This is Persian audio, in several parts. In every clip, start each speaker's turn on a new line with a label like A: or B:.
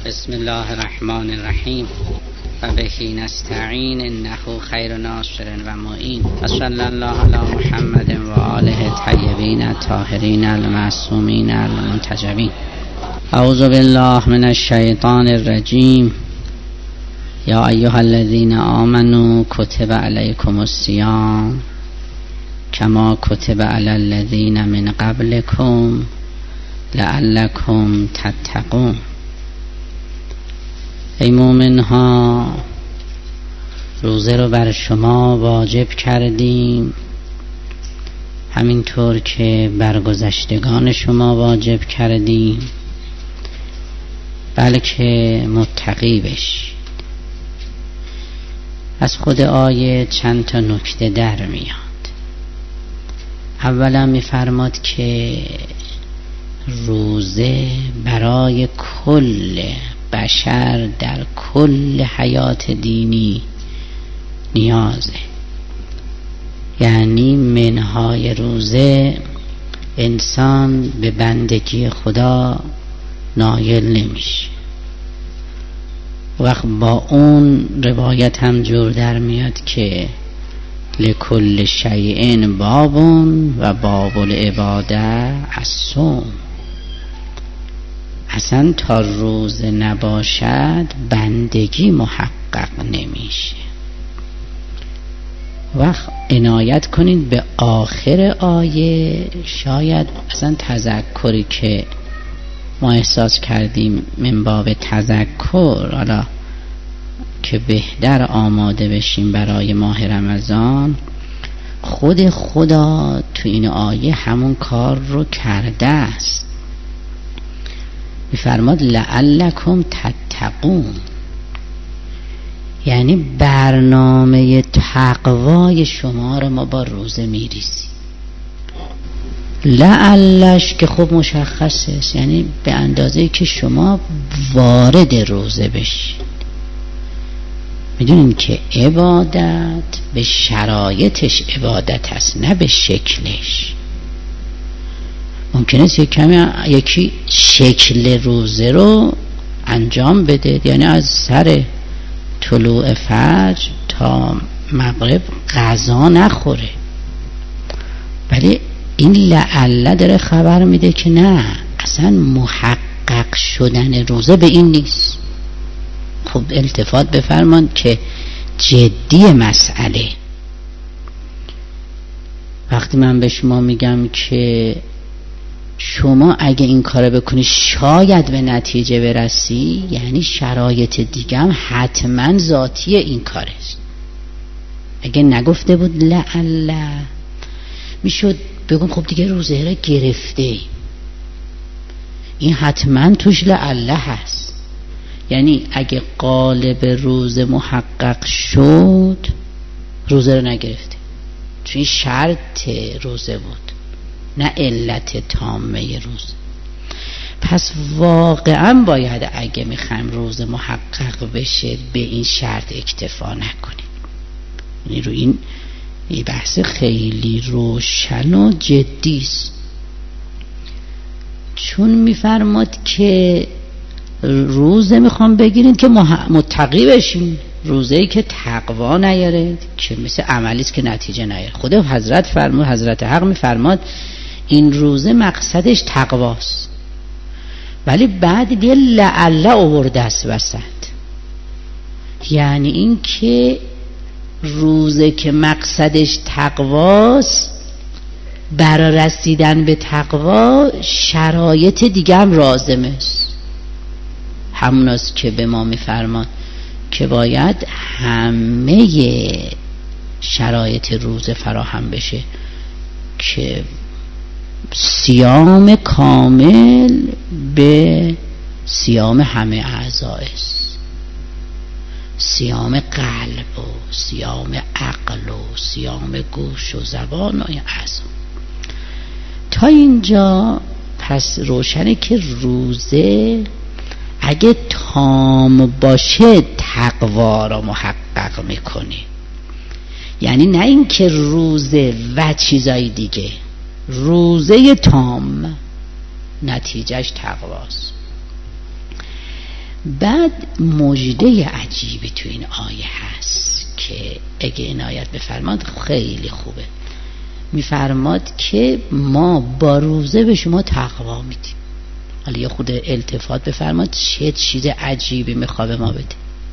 A: بسم الله الرحمن الرحیم و بهی نستعین انه خیر ناصر و معین و صلی الله علی محمد و آله الطیبین الطاهرین المعصومین المنتجبین. اعوذ بالله من الشیطان الرجیم. یا ایها الذین آمنوا کتب علیکم الصیام کما کتب علی الذین من قبلکم لعلکم تتقون. ای مومن ها، روزه رو بر شما واجب کردیم همینطور که بر گذشتگان شما واجب کردیم، بلکه متقی بشید. از خود آیه چند تا نکته در میاد. اولا میفرماد که روزه برای کل بشر در کل حیات دینی نیازه، یعنی منهای روزه انسان به بندگی خدا نایل نمیشه. وقت با اون روایت هم جور در میاد که لکل شیء بابون و باب العباده الصوم. اصلا تا روزه نباشد بندگی محقق نمیشه. وقت عنایت کنید به آخر آیه، شاید اصلا تذکری که ما احساس کردیم من باب تذکر، حالا که بهتر آماده بشیم برای ماه رمضان، خود خدا تو این آیه همون کار رو کرده است. میفرماد لعلکم تتقون، یعنی برنامه تقوای شما رو ما با روزه میریزیم. لعلش که خب مشخصه، یعنی به اندازه‌ای که شما وارد روزه بشید. میدونیم که عبادت به شرایطش عبادت هست، نه به شکلش. ممکنه یکی شکل روزه رو انجام بده، یعنی از سر طلوع فجر تا مغرب غذا نخوره، ولی این لعله داره خبر میده که نه، اصلا محقق شدن روزه به این نیست. خب التفات بفرمان که جدی مسئله. وقتی من به شما میگم که شما اگه این کار بکنی شاید به نتیجه برسی، یعنی شرایط دیگه هم حتما ذاتی این کاره. اگه نگفته بود لعله، میشد بگم خب دیگه روزه را گرفته، این حتما توش لعله هست. یعنی اگه قالب روزه محقق شد روزه را نگرفته، چون این شرط روزه بود نه علت تامه روزه. پس واقعا باید اگه میخوایم روزه محقق بشه به این شرط اکتفا نکنیم. یعنی رو این بحث خیلی روشن و جدی است، چون میفرماد که روزه میخوام بگیرید که متقی بشین. روزه‌ای که تقوا نیاره که مثل عملیست که نتیجه نیاره. خود حضرت حق میفرماد این روزه مقصدش تقواست، ولی بعد یه لعله آورده است وسط. یعنی این که روزه که مقصدش تقواست، برای رسیدن به تقوا شرایط دیگه هم لازمه است. همون است که به ما میفرمان که باید همه شرایط روزه فراهم بشه که صیام کامل به صیام همه اعضاء است، صیام قلب و صیام عقل و صیام گوش و زبان و اعضا. تا اینجا پس روشنه که روزه اگه تام باشه تقوا را محقق میکنه. یعنی نه این که روزه و چیزای دیگه، روزه تام نتیجهش تقواست. بعد مژده عجیبی تو این آیه هست که اگه عنایت بفرماد خیلی خوبه. میفرماد که ما با روزه به شما تقوا میدیم. حالا یه خود التفات بفرماد چه چیز عجیبی میخواد به ما بده.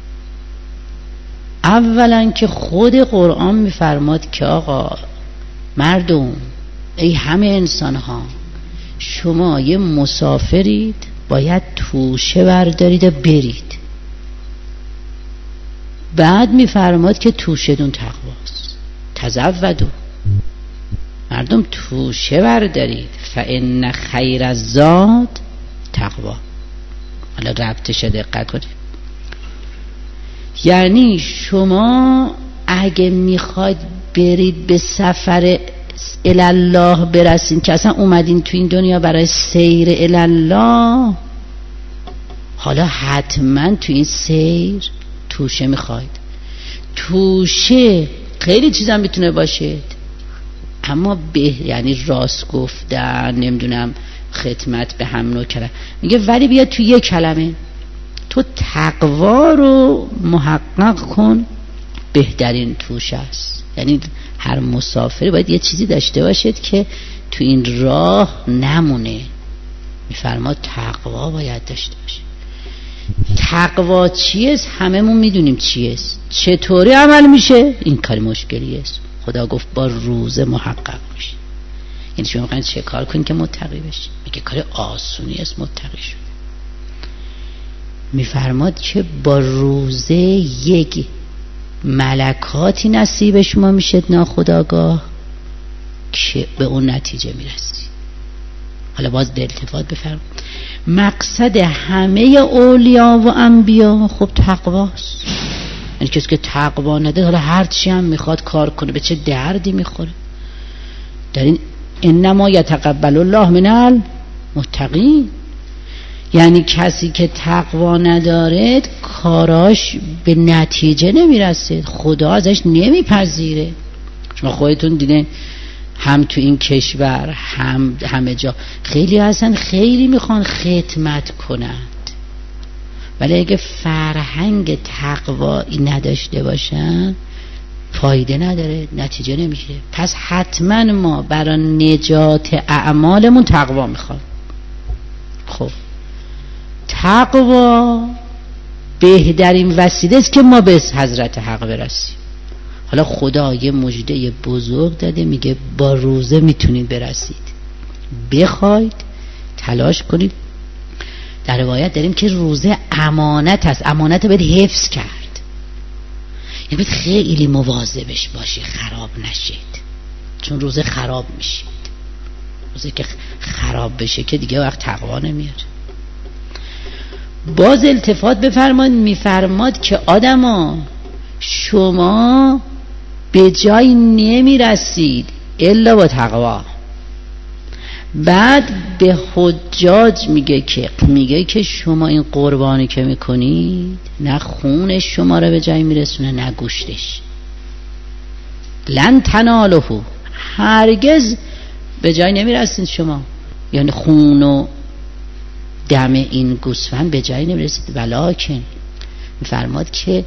A: اولا که خود قرآن میفرماد که آقا مردم، ای همه انسان ها، شما یه مسافرید، باید توشه بردارید و برید. بعد میفرماد که توشه دون تقواست. تزودوا، مردم توشه بردارید، فإن خیر الزاد تقوا. حالا ربطش دقت کنید. یعنی شما اگه میخواید برید به سفر الله برسین، که اصلا اومدین تو این دنیا برای سیر الله، حالا حتما تو این سیر توشه میخواید. توشه خیلی چیزا میتونه باشه، اما یعنی راست گفتن، نمیدونم خدمت به هم نوکرم، میگه ولی بیا تو یک کلمه تو تقوا رو محقق کن، بهترین توشه است. یعنی هر مسافری باید یه چیزی داشته باشید که تو این راه نمونه. میفرما تقوا باید داشته باشه. تقوا چیه؟ هممون میدونیم چیه، چطوری عمل میشه؟ این کار مشکلیه. خدا گفت با روزه محقق میشه. یعنی شما میخواین چه کار کنید که متقی بشید؟ میگه کار آسونی است متقی شد. میفرماد که با روزه یک ملکاتی نصیب شما میشه ناخودآگاه که به اون نتیجه میرسی. حالا باز التفات بفرم، مقصد همه اولیا و انبیا خب تقواست. یعنی کسی که تقوا نداره حالا هر چی هم میخواد کار کنه به چه دردی میخوره. در این انما یتقبل الله من المتقین، یعنی کسی که تقوا نداره کاراش به نتیجه نمیرسه، خدا ازش نمیپذیره. شما خودتون دیدین هم تو این کشور هم همه جا خیلی هستن خیلی میخوان خدمت کنند، ولی اگه فرهنگ تقوایی نداشته باشن فایده نداره، نتیجه نمیشه. پس حتما ما برای نجات اعمالمون تقوا میخوام. خب تقوا بهترین وسیله است که ما به حضرت حق برسیم. حالا خدا یه مژده بزرگ داده، میگه با روزه میتونید برسید، بخواید تلاش کنید. در روایت داریم که روزه امانت است، امانت باید حفظ کرد. یعنی باید خیلی مواظبش باشی خراب نشید، چون روزه خراب میشید. روزه که خراب بشه که دیگه وقت تقوا نمیاد. باز التفات بفرماد، میفرماد که آدما شما به جای نمیرسید الا با تقوا. بعد به حجاج میگه که شما این قربانی که میکنید نه خونش شما رو به جای میرسونه نه گوشتش. لن تنالوه، هرگز به جای نمیرسید شما، یعنی خون و دم این گوسفند به جای نمیرسید. ولکن میفرماد که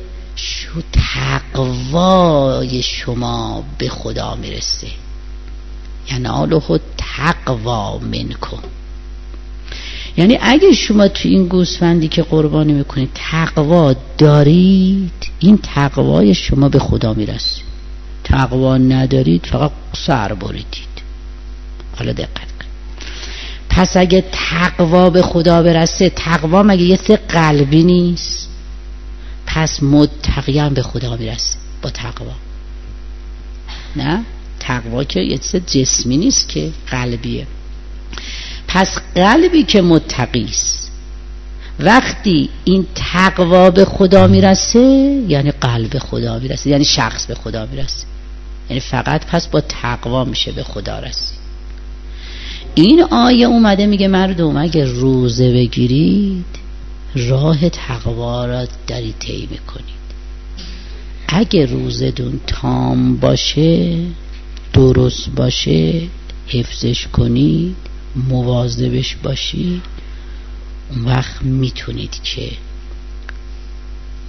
A: تقوای شما به خدا میرسه، یناله تقوا منکم. یعنی اگه شما تو این گوسفندی که قربانی میکنید تقوا دارید، این تقوای شما به خدا میرسه. تقوا ندارید فقط سر بریدید. حالا دقت کن. پس اگه تقوا به خدا برسه، تقوا مگه یه سه قلبی نیست؟ پس متقی هم به خدا میرسه با تقوا. نه تقوا که یه چیز جسمی نیست که قلبیه. پس قلبی که متقی است وقتی این تقوا به خدا میرسه، یعنی قلب خدا میرسه، یعنی شخص به خدا میرسه. یعنی فقط پس با تقوا میشه به خدا رسید. این آیه اومده میگه مردم اگه روزه بگیرید راه تقوا را دارید طی میکنید. اگه روزتون تام باشه، درست باشه، حفظش کنید، مواظبش باشید، اون وقت میتونید که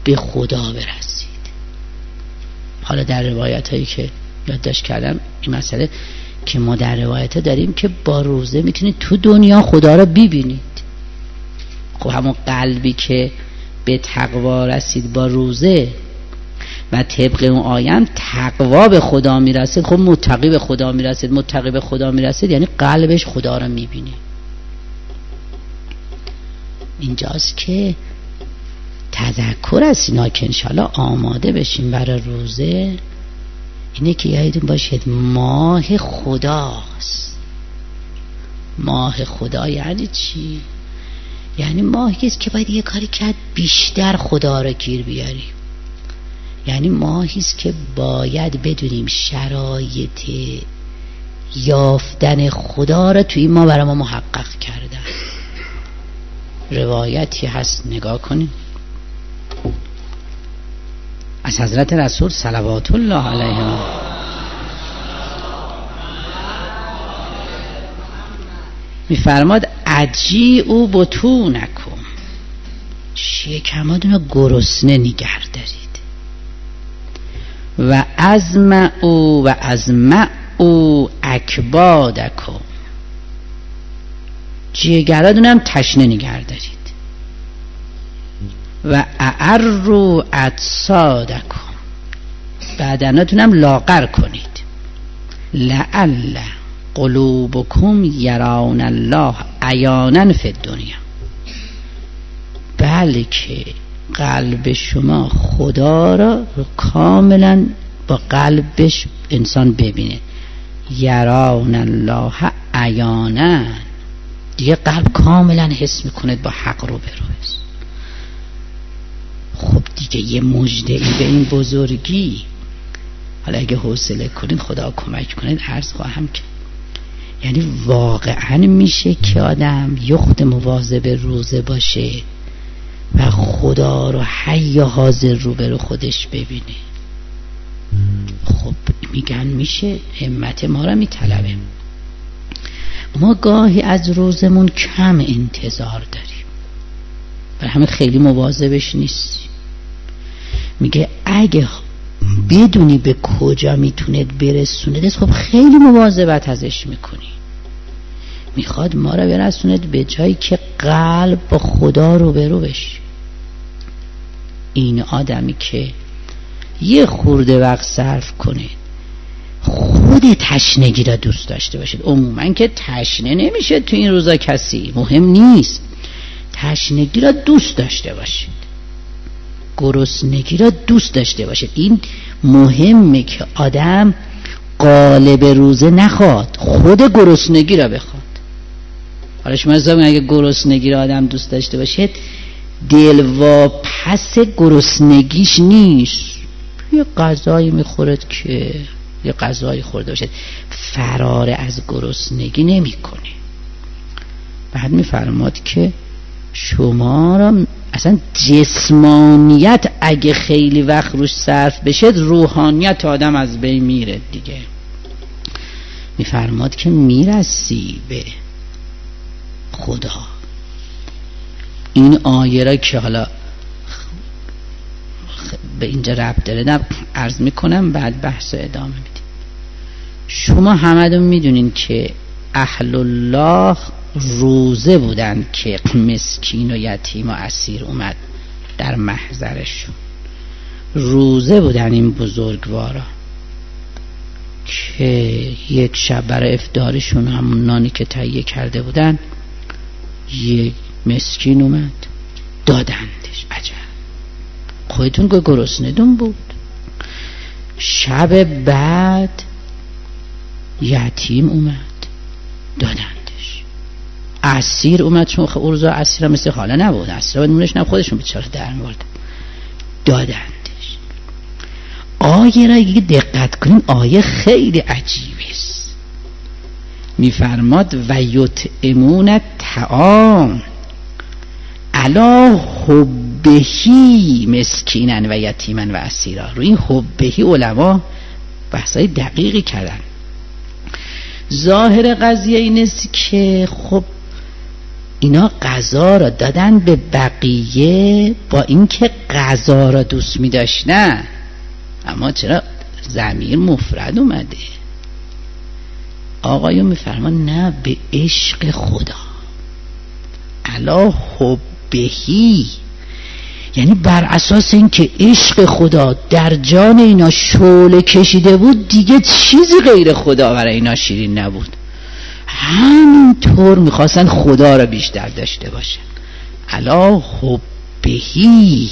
A: به خدا برسید. حالا در روایت هایی که یادداشت کردم این مسئله که ما در روایت ها داریم که با روزه میتونید تو دنیا خدا را ببینید. خب همون قلبی که به تقوا رسید با روزه و طبق اون آیه تقوا به خدا میرسید، خب متقی به خدا میرسید، متقی به خدا میرسید یعنی قلبش خدا را میبینه. اینجاست که تذکر از اینا که انشالله آماده بشیم برای روزه اینه که یادتون باشید ماه خداست. ماه خدا یعنی چی؟ یعنی ماهیست که باید یه کاری کرد بیشتر خدا را گیر بیاریم. یعنی ماهیست که باید بدونیم شرایط یافتن خدا را توی ما برای ما محقق کردن. روایتی هست نگاه کنیم از حضرت رسول صلوات الله علیه میفرماد اجیعوا بطونکم، شکماتون رو گرسنه نگه دارید و ازمعوا اکبادکم، جگراتون هم تشنه نگه دارید و اعروا اجسادکم، بدناتون هم لاغر کنید. لعل قلوبکم یرون الله عیانا فی الدنیا، بلکه قلب شما خدا را کاملا با قلبش انسان ببینه. یرون الله عیانا، دیگه قلب کاملا حس میکنه با حق رو بروست. خب دیگه یه مژده ای به این بزرگی. حالا اگه حوصله کنید خدا کمک کنید عرض خواهم کرد، یعنی واقعا میشه که آدم یخت مواظب روزه باشه و خدا رو حی حاضر رو به رو خودش ببینه. خب میگن میشه، همت ما رو میطلبه. ما گاهی از روزمون کم انتظار داریم، برای همه خیلی مواظبش نیستیم. میگه اگه بدونی به کجا میتونه برسونه خب خیلی مواظبت ازش میکنی. میخواد ما رو برسونه به جایی که قلب با خدا روبرو بشه. این آدمی که یه خورده وقت صرف کنه خود تشنگی را دوست داشته باشید. عموما که تشنه نمیشه تو این روزا کسی، مهم نیست. تشنگی را دوست داشته باشید، گرسنگی را دوست داشته باشید. این مهمه که آدم قالب روزه نخواد، خود گرسنگی را بخواد. حالا شما حساب اگه گرسنگی را آدم دوست داشته باشید دلواپس گرسنگیش نیست، یه غذایی میخورد که یه غذایی خورده باشید، فرار از گرسنگی نمیکنه. بعد میفرماد که شما را اصلا جسمانیت اگه خیلی وقت روش صرف بشه روحانیت آدم از بین میره دیگه. میفرماد که میرسی به خدا. این آیه را که حالا به اینجا ربط داره عرض میکنم، بعد بحث ادامه میدیم. شما همه میدونین که اهل الله روزه بودن که مسکین و یتیم و اسیر اومد در محضرشون. روزه بودن این بزرگوارا که یک شب برای افطارشون همون نانی که تهیه کرده بودن یک مسکین اومد دادندش. عجب، خودتون که گرسنه‌تون بود. شب بعد یتیم اومد دادندش. اسیر اومد، چون روزا اسیر مثل حالا نبود، اسیر نونش نه خودشون بیچاره در می‌آوردن، دادندش. آیه را اگه دقت کنین آیه خیلی عجیبه است. میفرماد و یطعمون الطعام علی حبه مسکینا و یتیما و اسیرا. رو این حبه علما بحثای دقیقی کردن. ظاهر قضیه این است که خب اینا غذا را دادن به بقیه با اینکه غذا را دوست می داشتن، اما چرا ضمیر مفرد اومده؟ آقایون میفرمان نه، به عشق خدا، علا حبهی، یعنی بر اساس اینکه عشق خدا در جان اینا شعله کشیده بود، دیگه چیزی غیر خدا برای اینا شیرین نبود. همینطور میخواستن خدا را بیشتر داشته باشن. علا حبهی،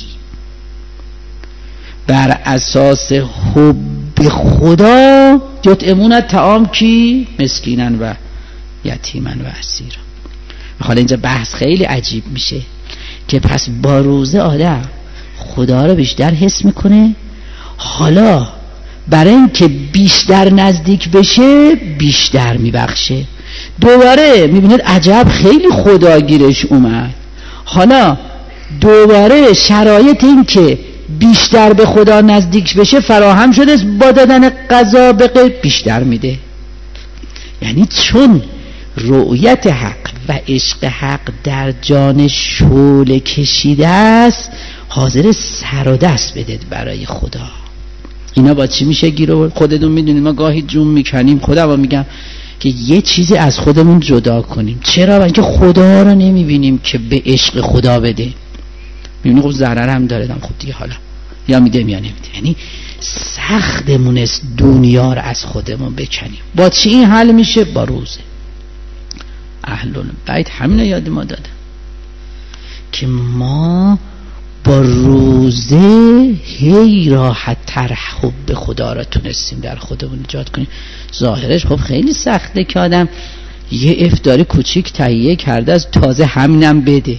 A: بر اساس حب خدا یطعمون الطعام کی؟ مسکینن و یتیمن و اسیرا. حالا اینجا بحث خیلی عجیب میشه که پس با روزه آدم خدا رو بیشتر حس میکنه، حالا برای اینکه بیشتر نزدیک بشه بیشتر میبخشه. دوباره میبینید عجب خیلی خداگیرش اومد، حالا دوباره شرایط این که بیشتر به خدا نزدیک بشه فراهم شده، با دادن غذا به غیر بیشتر میده. یعنی چون رؤیت حق و عشق حق در جان شعله کشیده است، حاضر سر و دست بدید برای خدا. اینا با چی میشه گیرو؟ خودتون میدونید ما گاهی جون میکنیم، خدا میگم که یه چیزی از خودمون جدا کنیم. چرا؟ برای اینکه خدا رو نمیبینیم که به عشق خدا بده. میبینی خب ضرر هم داره، خب دیگه حالا یا میده یا نمیده. یعنی سختمون است دنیا رو از خودمون بکنیم. با چی این حل میشه؟ با روزه. اهل بیت همین یاد ما دادن که ما با روزه هی راحت تر حب خدا را تونستیم در خودمون ایجاد کنیم. ظاهرش خب خیلی سخته که آدم یه افطاری کوچیک تهیه کرده از تازه همینم بده،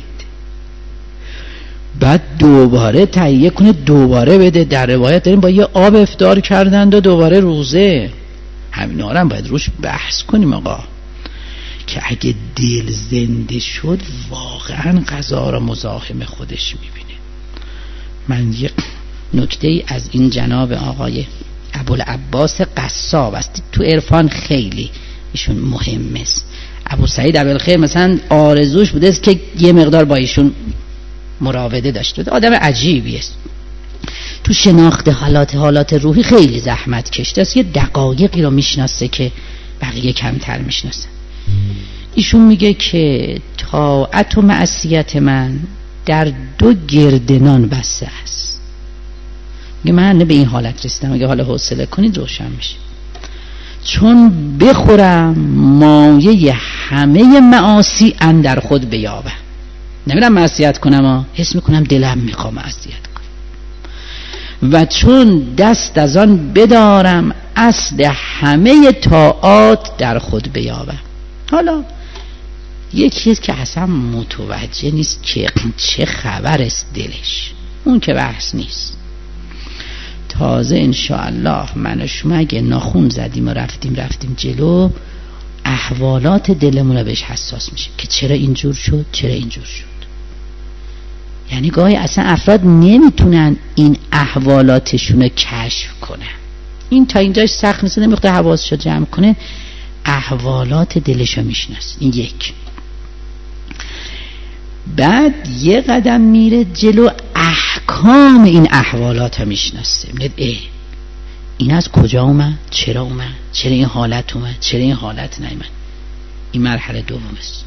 A: بعد دوباره تهیه کنه دوباره بده. در روایت داریم با یه آب افطار کردند و دوباره روزه. همینا رو هم باید روش بحث کنیم آقا، که اگه دل زنده شد واقعا غذا را مزاحم خودش میبینه. من یه نکته ای از این جناب آقای ابوالعباس قصاب است، تو عرفان خیلی ایشون مهم است. ابو سعید ابوالخیر مثلا آرزوش بوده است که یه مقدار با ایشون مراوده داشته. آدم عجیبی است، تو شناخت حالات روحی خیلی زحمت کشته است، یه دقایقی رو میشناسه که بقیه کمتر میشناسن. ایشون میگه که طاعت و معصیت من در 2 گردنان بسته است. میگه من به این حالت رسیدم، میگه حالا حوصله کنید روشن میشه. چون بخورم مایه همه معاصی اندر خود بیابم. نمیرم معصیت کنم، حس میکنم دلم میخوام معصیت کنم. و چون دست از آن بدارم اصل همه طاعات در خود بیابم. حالا یه چیز که اصلا متوجه نیست که چه خبر است دلش، اون که بحث نیست. تازه انشاءالله من و شما اگه ناخون زدیم و رفتیم جلو، احوالات دلمون رو بهش حساس میشه که چرا اینجور شد، چرا اینجور شد. یعنی گاهی اصلا افراد نمیتونن این احوالاتشون رو کشف کنن. این تا اینجاش سخت نیست، نمیخواد حواسشو جمع کنه، احوالات دلشو میشناسه. این یک. بعد یه قدم میره جلو، احکام این احوالات رو میشناسه. میگه این از کجا اومد، چرا اومد، چرا این حالت اومد، چرا این حالت نیامد. این مرحله دوم است.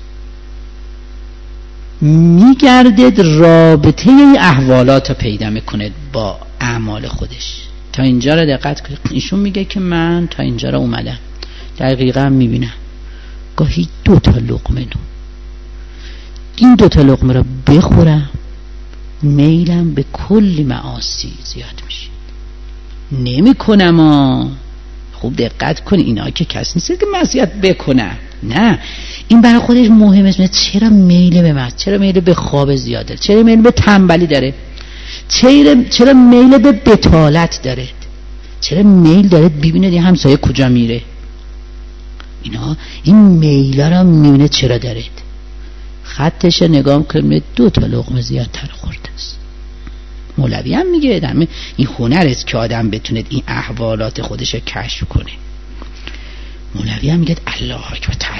A: میگردد رابطه این احوالات رو پیدا میکنه با اعمال خودش. تا اینجا رو دقت کنید. ایشون میگه که من تا اینجا رو اومدم، دقیقا میبینم گاهی 2 لقمه نون، این 2 لقمه رو بخورم میلم به کلی معاصی زیاد میشه. نمی کنم. خوب دقت کنی، اینا که کسی نیست که معصیت بکنم، نه، این برای خودش مهمه. چرا میل به معصیت، چرا میل به خواب زیاده، چرا میل به تنبلی داره، چرا میل به بطالت داره، چرا میل داره ببینه این همسایه کجا میره. اینا این میلا رو میبینه چرا دارید. خطش نگاه کنید 2 لقمه زیادتر خورده است. مولوی هم میگه این هنر است که آدم بتونه این احوالات خودش رو کشف کنه. مولوی هم میگه الله اکبر،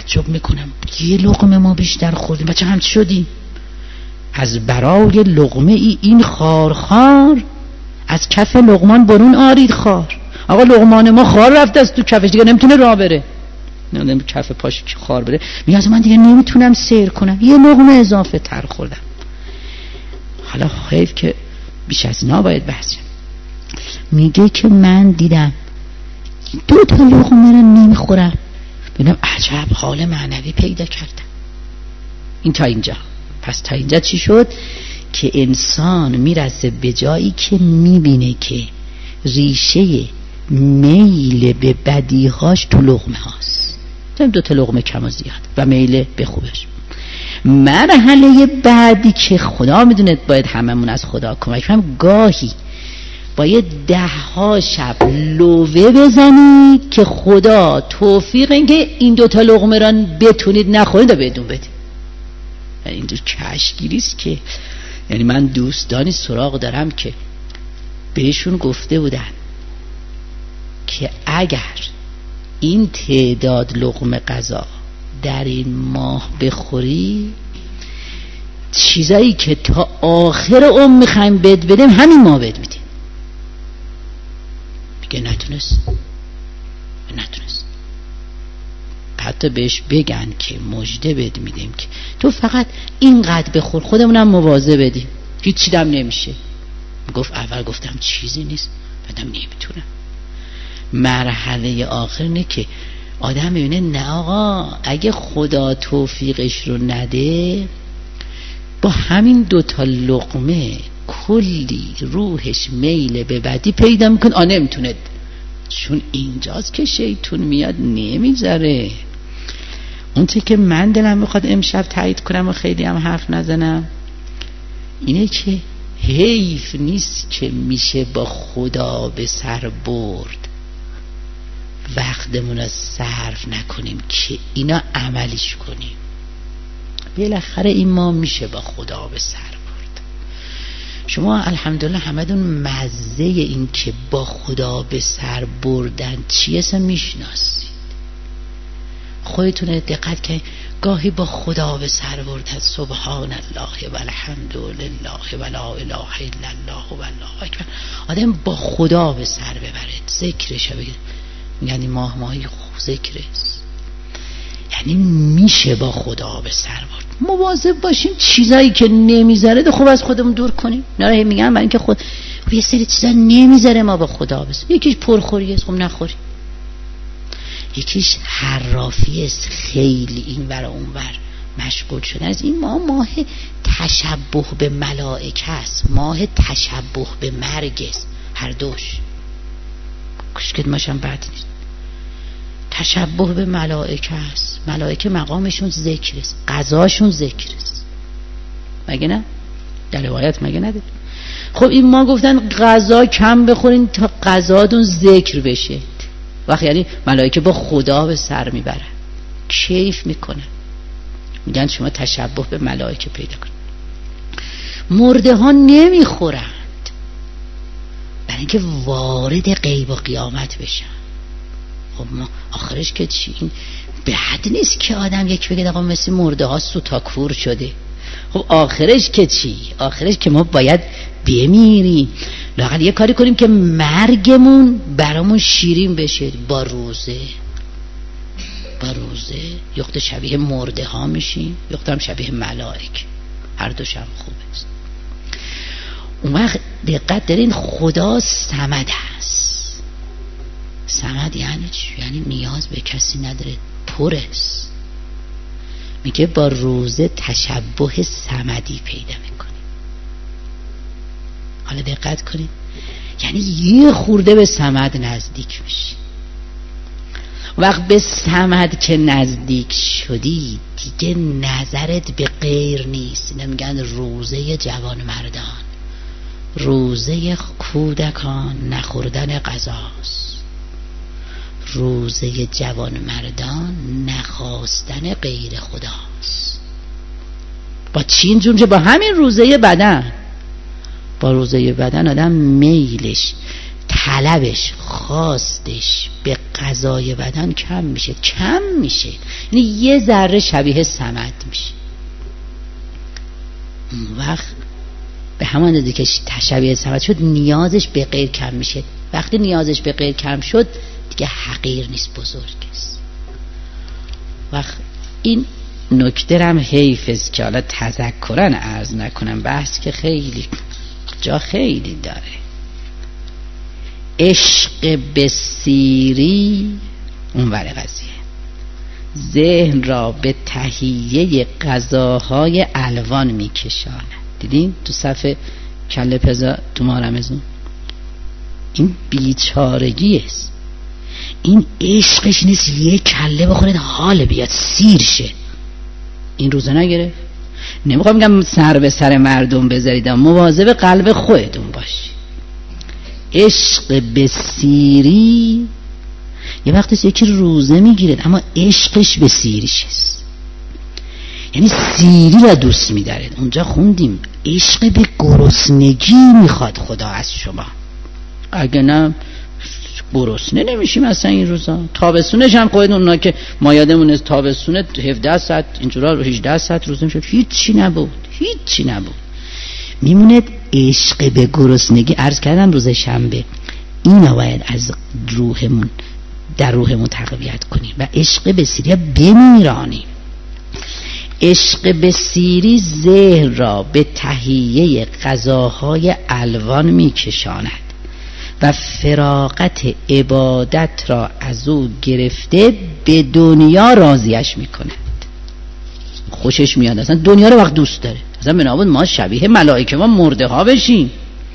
A: تعجب میکنم یه لقمه ما بیشتر خوردیم بچه هم چی شدیم؟ از برای لقمه ای این خار از کف لقمان برون آرید خار. آقا لقمان ما خار رفته از تو کفش دیگه نمیتونه راه بره، نمیدونم کف پاش خار بره، میگه از من دیگه نمیتونم سیر کنم، یه لقمه اضافه تر خوردم. حالا حیف که بیش از اینا باید بحث. میگه که من دیدم 2 لقمه رو نمیخورم، ببینم عجب حال معنوی پیدا کردم. این تا اینجا. پس تا اینجا چی شد؟ که انسان میرسه به جایی که میبینه که ریشه میل به بدیهاش تو لقمه هاست، 2 لقمه کم و زیاد و میل به خوبش. مرحله بعدی که خدا میدونه باید هممون از خدا کمک کنیم، گاهی باید 10 شب لوه بزنید که خدا توفیق اینکه این 2 لقمه را بتونید نخورید و بدون بدید. یعنی اینجور کشگیریست که یعنی من دوستانی سراغ دارم که بهشون گفته بودن که اگر این تعداد لقمه غذا در این ماه بخوری، چیزایی که تا آخر عمر میخوایم بدیم همین ماه بدیم. میگه نتونست. حتی بهش بگن که مژده بد میدیم که تو فقط اینقدر بخور، خودمونم مواظب بدیم، هیچ چیزم نمیشه. گفت اول گفتم چیزی نیست، بعدم نمیتونم. مرحله آخر نه که آدم میبینه نه آقا اگه خدا توفیقش رو نده با همین 2 لقمه کلی روحش میل به بدی پیدا میکنه. نمیتونه، چون اینجاست که شیطون میاد نمیذاره. اون چه که من دلم میخواد امشب تایید کنم و خیلی هم حرف نزنم اینه که حیف نیست که میشه با خدا به سر برد وقتمون رو صرف نکنیم که اینا عملیش کنیم. بالاخره این ما میشه با خدا به سر برد. شما الحمدلله همدون مزه این که با خدا به سر بردن چیه اصلا میشناسید. خودتون دقت کنید گاهی با خدا به سر بردن سبحان الله و الحمد لله و لا اله الا الله و الله اکبر، آدم با خدا به سر ببرد، ذکرش بگید. یعنی ماهی ذکر است، یعنی میشه با خدا به سر برد. مواظب باشیم چیزایی که نمیذاره خوب از خودمون دور کنیم. نه میگم برای اینکه خود یه سری چیزا نمیذاره ما با خدا بس، یکیش پرخوری است، خب نخوریم. یکیش حرافی است، خیلی این ور اون ور مشغول شدن از این. ماه تشبه به ملائکه است، ماه تشبه به مرگ است، هر دوش کشکت ماشم بد نیست. تشبه به ملائکه است، ملائکه مقامشون ذکر است، قضاشون ذکر است، مگه نه؟ در روایت مگه نداره؟ خب این ما گفتن غذا کم بخورین تا غذاتون ذکر بشه. وقت یعنی ملائکه با خدا به سر میبرن، کیف میکنن، میگن شما تشبه به ملائکه پیدا کن. مرده ها نمیخورند برای اینکه وارد غیب و قیامت بشن. خب ما آخرش که چی؟ این بد نیست که آدم یک بگه آقا مثل مرده ها سوتاکور شده. خب آخرش که چی؟ آخرش که ما باید بمیریم، لااقل یه کاری کنیم که مرگمون برامون شیرین بشه. با روزه یخت شبیه مرده ها میشیم، یخت هم شبیه ملائک، هر دوش هم خوب است. اون وقت دقت دارین خدا صمد هست. صمد یعنی چی؟ یعنی نیاز به کسی نداره، پر است. میگه با روزه تشبه صمدی پیدا میکنی. حالا دقت کنید، یعنی یه خورده به صمد نزدیک میشی. وقت به صمد که نزدیک شدی دیگه نظرت به غیر نیست. نمیگن روزه جوان مردان، روزه کودکان نخوردن غذاست، روزه جوان مردان نخواستن غیر خداست. با چین جون با همین روزه بدن، با روزه بدن آدم میلش طلبش، خواستش به غذای بدن کم میشه، یعنی یه ذره شبیه صمد میشه. اون وقت به همان اندازه که شبیه صمد شد نیازش به غیر کم میشه. وقتی نیازش به غیر کم شد دیگه حقیر نیست، بزرگ است. وقت این نکته هم حیف است که حالا تذکرن عرض نکنم، بحث که خیلی جا خیلی داره. عشق به سیری اون ور قضیه ذهن را به تهیه غذاهای الوان میکشاند. دیدین تو صفحه کله پزا تو مارمزون این بیچارگی است. این عشقش نیست یه کله بخورید حال بیاد سیر شه. این روزه نگرفت. نمیخوام بگم سر به سر مردم بذارید، مواظب قلب خودتون باشی. عشق به سیری یه وقتی یکی روزه میگیره اما عشقش به سیریش است، یعنی سیری را دوست می‌داره. اونجا خوندیم عشق به گرسنگی میخواد خدا از شما، اگه نه گرسنه نمیشیم اصلا. این روزا تابستونش هم خودتون اونا که ما یادمون از تابستون 17 ساعت اینجورا رو 18 ساعت روزه میشد، هیچی نبود. میمونه عشق به گرسنگی. عرض کردم روز شنبه اینو باید از روحمون در روحمون تقویت کنیم و عشق به سیری بمیرانیم. عشق به سیری ذهن را به تهیه غذاهای الوان میکشاند و فراغت عبادت را از او گرفته به دنیا راضیش میکند. خوشش میاد اصلا دنیا رو وقت دوست داره. اصلا بنابود ما شبیه ملائکه ما مرده ها بشیم.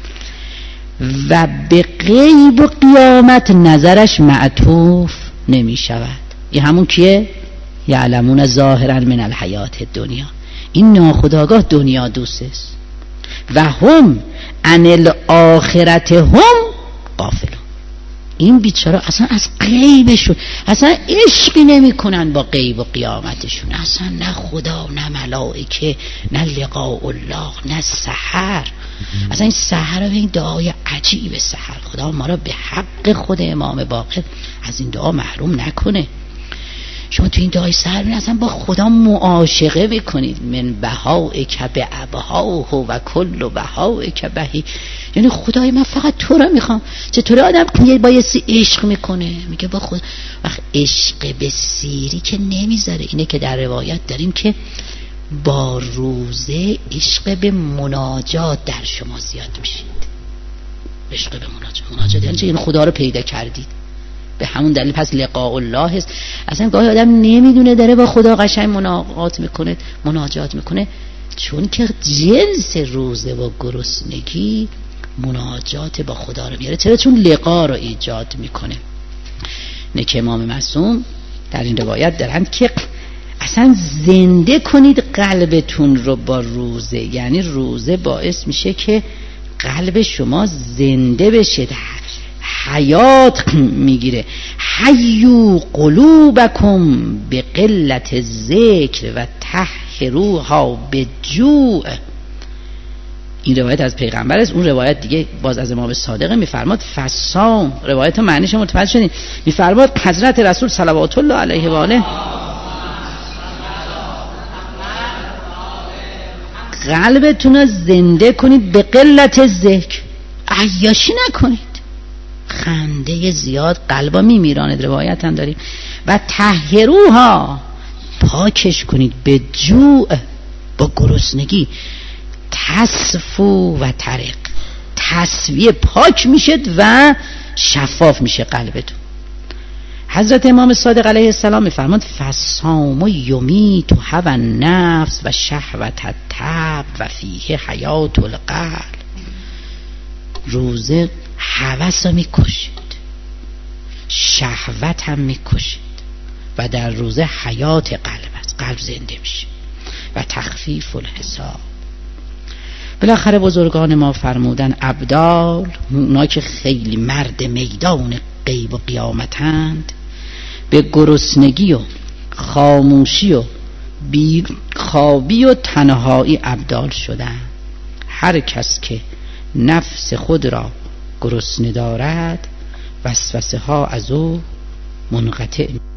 A: و به غیب و قیامت نظرش معطوف نمی شود. این همون کیه؟ یعلمون ظاهرا من الحیات دنیا. این ناخودآگاه دنیا دوست است. و هم عن الاخرت هم غافلون. این بیچاره اصلا از غیبشون اصلا عشقی نمی کنن با غیب و قیامتشون، اصلا نه خدا نه ملائکه نه لقاء الله نه سحر. اصلا این سحر و این دعای عجیب سحر، خدا ما را به حق خود امام باقر از این دعا محروم نکنه. شما تو این دعای سحر ببین اصلا با خدا معاشقه بکنید. من بهائک به ابهاه و کل بهائک بهی، یعنی خدای من فقط تو رو میخوام. چطوری آدم بایستی عشق میکنه؟ میگه با خود. وقت عشق به سیری که نمیذاره. اینه که در روایت داریم که با روزه عشق به مناجات در شما زیاد میشید. عشق به مناجات یعنی این خدا رو پیدا کردید، به همون دلیل پس لقاء الله هست. اصلا گاهی آدم نمیدونه داره با خدا قشنگ مناجات میکنه چون که جنس روزه و گرسنگی مناجات با خدا رو میاره. چرا؟ چون لقا رو ایجاد میکنه. نه که امام معصوم در این روایت دارند که اصلا زنده کنید قلبتون رو با روزه، یعنی روزه باعث میشه که قلب شما زنده بشه، حیات میگیره. حیو قلوبکم به قلت ذکر و طهروها به جوع. این روایت از پیغمبر است. اون روایت دیگه باز از امام صادق میفرماد فصام. روایت معنیش متوجه شدین؟ میفرماد حضرت رسول صلوات الله علیه و آله قلبتون رو زنده کنید به قلت ذکر، عیاشی نکنید. خنده زیاد قلبا میمیراند، روایت هم داریم. و طهروها، پاکش کنید به جوع، با گرسنگی. تصفو و طرق، تصفیه، پاک میشد و شفاف میشه قلبتون. حضرت امام صادق علیه السلام میفرماد فصام یمیت هوی النفس و شهوت الطبع و فیه حیات القلب. روزه هوس رو میکشید، شهوت هم میکشید و در روزه حیات قلب است، قلب زنده میشه. و تخفیف الحساب. بالاخره بزرگان ما فرمودن ابدال، اونا که خیلی مرد میدان غیب و قیامتند، به گرسنگی و خاموشی و بیخوابی و تنهایی ابدال شدن. هر کس که نفس خود را گرسنه دارد وسوسه ها از او منقطع